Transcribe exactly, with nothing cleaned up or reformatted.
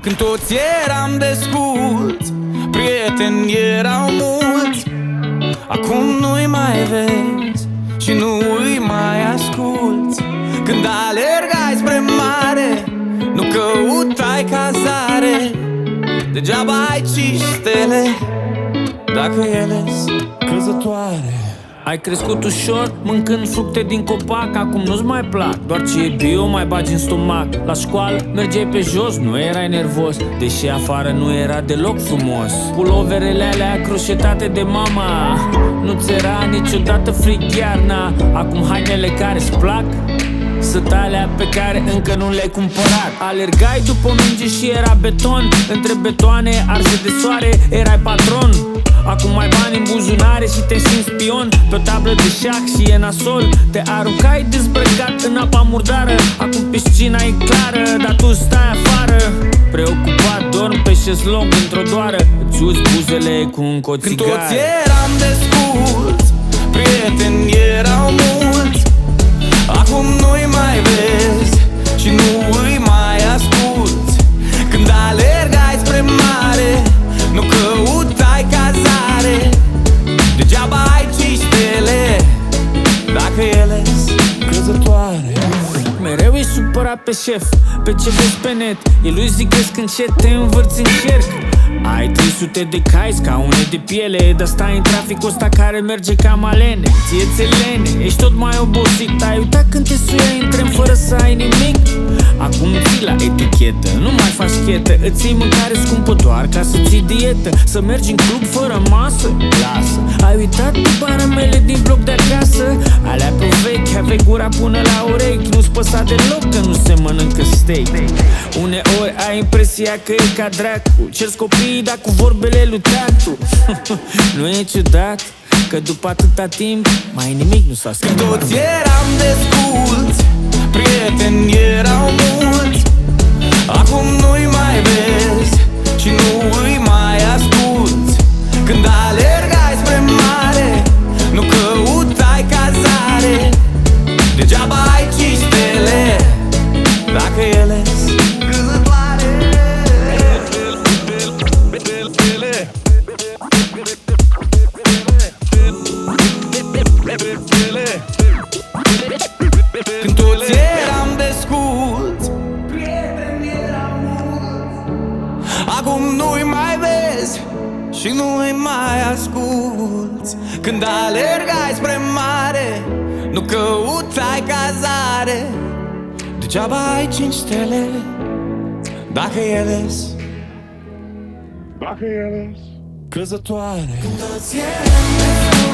Când toți eram desculți, prieteni erau mulți, acum nu-i mai vezi și nu îi mai asculți. Când alergai spre mare, nu căutai cazare, degeaba ai cinci stele dacă ele-s căzătoare. Ai crescut ușor, mâncând fructe din copac, acum nu-ți mai plac, doar ce e bio mai bagi în stomac. La școală mergeai pe jos, nu erai nervos, deși afară nu era deloc frumos. Puloverele alea croșetate de mama, nu-ți era niciodată frig iarna. Acum hainele care-ți plac sunt alea pe care încă nu le-ai cumpărat. Alergai după minge și era beton, între betoane arse de soare, erai patron. Acum ai bani în buzunare și te simți spion pe o tablă de șac și e nasol. Te aruncai dezbrăcat în apa murdară, acum piscina e clară, dar tu stai afară. Preocupat dormi pe șezlong într-o doară, îți uzi buzele cu încă o țigară. Când toți eram desculți, prieteni erau mulți, acum nu-i mai vezi și nu îi mai asculți. Când alergai spre mare, nu căutai cazare, degeaba ai cinci stele dacă ele-s căzătoare. Mereu e supărat pe șef, pe ce vezi pe net, el lui zicesc încet, te învârți în cerc. Ai trei sute de cai, scaune de piele, dar stai în traficul ăsta care merge ca malene. Ție-ți lene, ești tot mai obosit, ai uitat când te suiai în tren fără să ai nimic. Acum ții la etichetă, nu mai faci chetă, îți iei mâncare scumpă doar ca să ții dietă. Să mergi în club fără masă? Lasă. Ai uitat de baramele din bloc de acasă? Alea pe vechi, aveai gura până la urechi, nu-ți păsa deloc că nu se mănâncă steak. Uneori ai impresia că e ca dracu, cer-ți copiii, dar cu vorbele lui tatu. Nu e ciudat că după atâta timp mai nimic nu s-a schimbat. Când toți eram desculți, prieteni erau mulți, acum nu-i mai vezi și nu îi mai asculți. Când alergai spre mare, nu căutai cazare, degeaba ai cinci stele dacă ele-s căzătoare. Când toți eram desculți, prieteni erau mulți, acum nu-i mai vezi și nu-i mai asculți. Când alergai spre mare, nu căutai cazare, degeaba ai cinci stele dacă ele-s Dacă ele-s căzătoare. Când toți eram desculți,